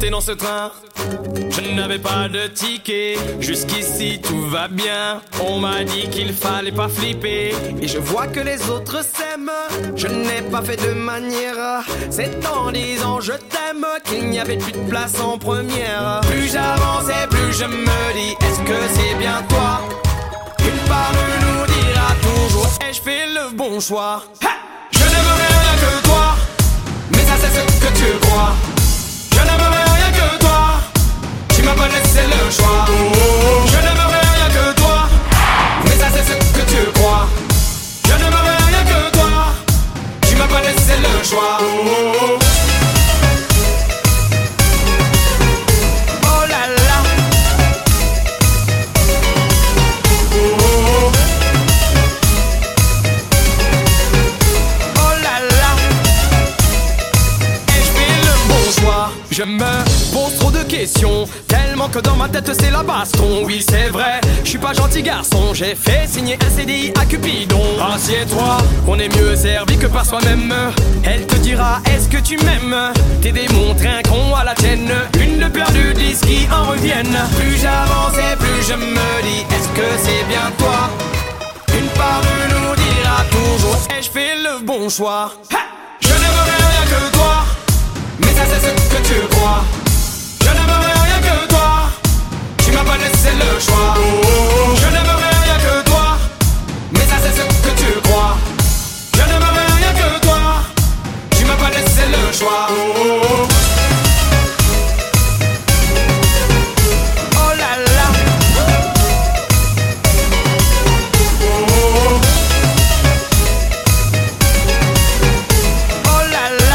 monter dans ce train. Je n'avais pas de ticket. Jusqu'ici tout va bien. On m'a dit qu'il fallait pas flipper. Et je vois que les autres s'aiment. Je n'ai pas fait de manière. C'est en disant je t'aime qu'il n'y avait plus de place en première. Plus j'avançais, plus je me dis, est-ce que c'est bien toi? Une part de nous dira toujours, ai-je fait le bon choix? Je n'aimerais rien que toi, mais ça c'est ce que tu crois. Je n'aimerais rien que toi, tu m'as pas laissé le choix. Je n'aimerais rien que toi, mais ça c'est ce que tu crois. Je n'aimerais rien que toi, tu m'as pas laissé le choix. Oh là là. Je me pose trop de questions, tellement que dans ma tête c'est la baston. Oui c'est vrai, je suis pas gentil garçon. J'ai fait signer un CDI à Cupidon. Assieds-toi, on est mieux servi que par soi-même. Elle te dira, est-ce que tu m'aimes? T'es démontré un con à la tienne. Une de perdue, 10 qui en reviennent. Plus j'avance et plus je me dis, est-ce que c'est bien toi? Une part de nous dira toujours, ai-je fait le bon choix? Je n'aimerais rien que toi, mais ça c'est ce que tu crois. Je n'aimerais rien que toi, tu m'as pas laissé le choix. Je n'aimerais rien que toi, mais ça c'est ce que tu crois. Je n'aimerais rien que toi, tu m'as pas laissé le choix. Oh là là. Oh là là.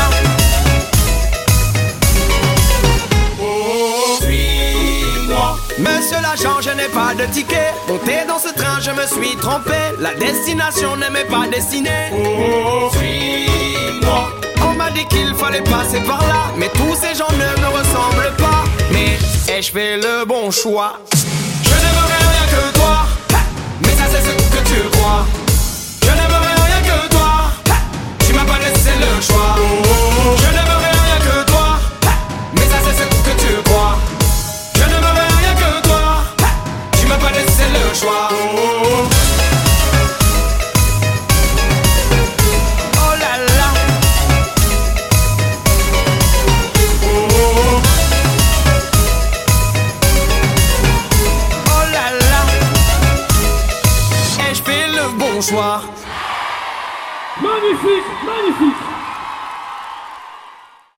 Monsieur l'agent, je n'ai pas de ticket. Monté dans ce train, je me suis trompé. La destination ne m'est pas destinée. Suis-moi. On m'a dit qu'il fallait passer par là, mais tous ces gens ne me ressemblent pas. Mais ai-je fait le bon choix? Je n'aimerais rien que toi, mais ça c'est ce que tu crois. Je n'aimerais rien que toi, tu m'as pas laissé le choix. Je n'aimerais rien que toi, mais ça c'est ce que tu crois. Je n'aimerais rien que toi, tu m'as pas laissé le choix. Oh là là. Oh là là. Ai-je fait le bon choix? Magnifique, magnifique.